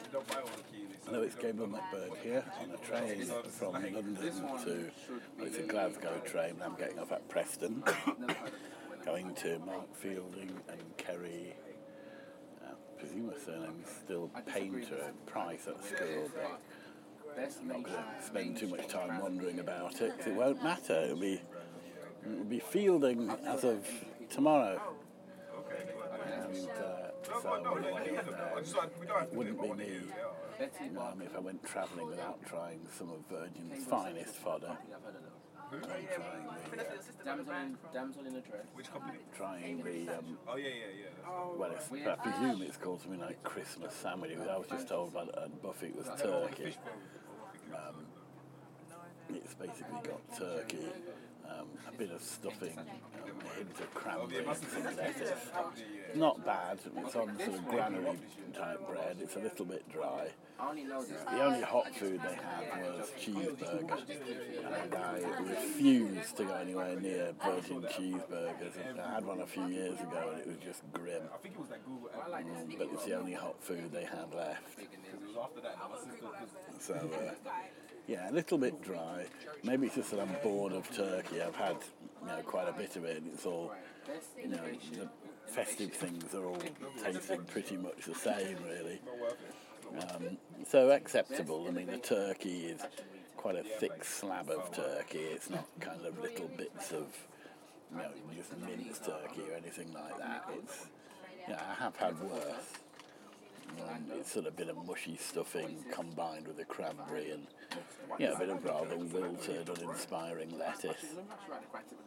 Hello, it's Gabriel McBird here on a train from London to, well, it's a Glasgow train. I'm getting off at Preston, going to Mark Fielding and Kerry, I presume her surname's still Painter at Price at school, but I'm not going to spend too much time wondering about it because it won't matter. It'll be Fielding as of tomorrow. And it wouldn't be me if I went travelling without trying some of Virgin's finest fodder. Trying the well, I presume it's called something like Christmas sandwich. I was just told by Buffy it was turkey. It's basically got turkey, a bit of stuffing, a hint of cranberry and some lettuce. Not bad. It's on sort of granary type bread. It's a little bit dry. The only hot food they had was cheeseburger, and I refused to go anywhere near Virgin cheeseburgers. I had one a few years ago and it was just grim. But it's the only hot food they had left. So, yeah, a little bit dry. Maybe it's just that I'm bored of turkey. I've had, quite a bit of it, and it's all, the festive things are all tasting pretty much the same, really. So acceptable. I mean, the turkey is quite a thick slab of turkey. It's not kind of little bits of, just minced turkey or anything like that. It's, I have had worse. It's sort of a bit of mushy stuffing combined with the cranberry and, a bit of rather wilted, uninspiring lettuce.